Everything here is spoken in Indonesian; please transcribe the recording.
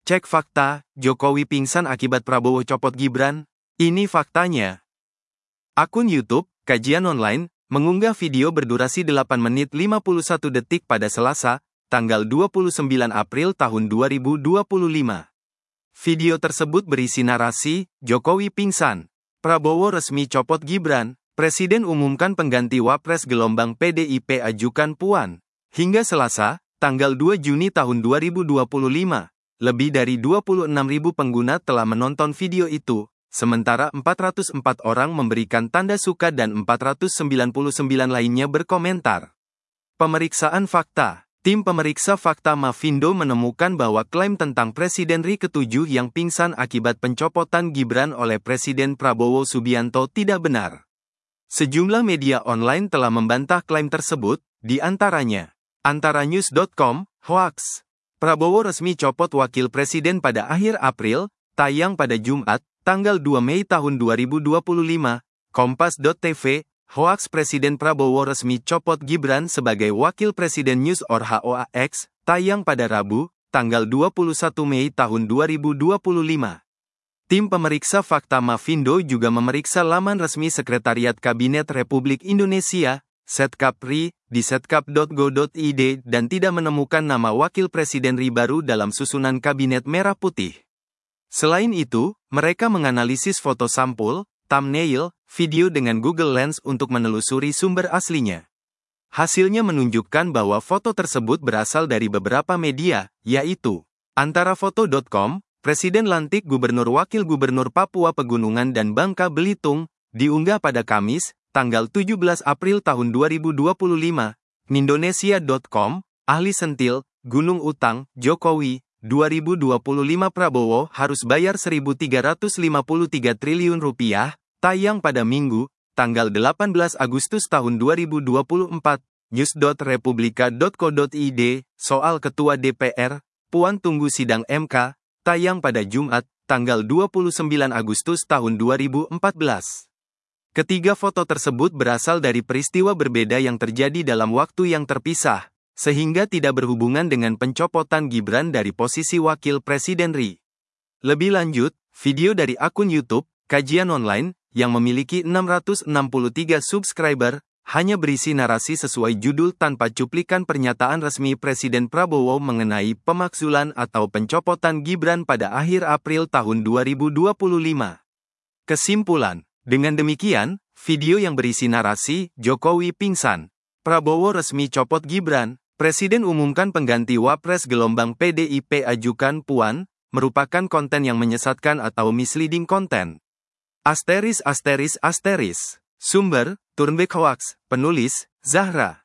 Cek fakta, Jokowi pingsan akibat Prabowo copot Gibran. Ini faktanya. Akun YouTube, Kajian Online, mengunggah video berdurasi 8 menit 51 detik pada Selasa, tanggal 29 April tahun 2025. Video tersebut berisi narasi, Jokowi pingsan, Prabowo resmi copot Gibran, Presiden umumkan pengganti Wapres gelombang PDIP ajukan Puan. Hingga Selasa, tanggal 2 Juni tahun 2025. Lebih dari 26.000 pengguna telah menonton video itu, sementara 404 orang memberikan tanda suka dan 499 lainnya berkomentar. Pemeriksaan fakta. Tim pemeriksa fakta Mafindo menemukan bahwa klaim tentang Presiden RI ke-7 yang pingsan akibat pencopotan Gibran oleh Presiden Prabowo Subianto tidak benar. Sejumlah media online telah membantah klaim tersebut, di antaranya antaranews.com, hoaks. Prabowo resmi copot wakil presiden pada akhir April, tayang pada Jumat, tanggal 2 Mei tahun 2025, Kompas.tv, hoaks Presiden Prabowo resmi copot Gibran sebagai wakil presiden News or HOAX, tayang pada Rabu, tanggal 21 Mei tahun 2025. Tim pemeriksa fakta Mafindo juga memeriksa laman resmi Sekretariat Kabinet Republik Indonesia, Setkap.RI, di setkap.go.id dan tidak menemukan nama wakil presiden RI baru dalam susunan Kabinet Merah Putih. Selain itu, mereka menganalisis foto sampul, thumbnail, video dengan Google Lens untuk menelusuri sumber aslinya. Hasilnya menunjukkan bahwa foto tersebut berasal dari beberapa media, yaitu antarafoto.com, Presiden lantik Gubernur Wakil Gubernur Papua Pegunungan dan Bangka Belitung, diunggah pada Kamis, tanggal 17 April tahun 2025, Indonesia.com, ahli sentil, Gunung Utang, Jokowi, 2025 Prabowo harus bayar 1.353 triliun rupiah, tayang pada Minggu, tanggal 18 Agustus tahun 2024, news.republika.co.id, soal Ketua DPR, Puan tunggu sidang MK, tayang pada Jumat, tanggal 29 Agustus tahun 2014. Ketiga foto tersebut berasal dari peristiwa berbeda yang terjadi dalam waktu yang terpisah, sehingga tidak berhubungan dengan pencopotan Gibran dari posisi wakil presiden RI. Lebih lanjut, video dari akun YouTube, Kajian Online, yang memiliki 663 subscriber, hanya berisi narasi sesuai judul tanpa cuplikan pernyataan resmi Presiden Prabowo mengenai pemakzulan atau pencopotan Gibran pada akhir April tahun 2025. Kesimpulan. Dengan demikian, video yang berisi narasi, Jokowi pingsan, Prabowo resmi copot Gibran, Presiden umumkan pengganti Wapres gelombang PDIP ajukan Puan, merupakan konten yang menyesatkan atau misleading konten. ******. Sumber, Turnback Hoax, penulis, Zahra.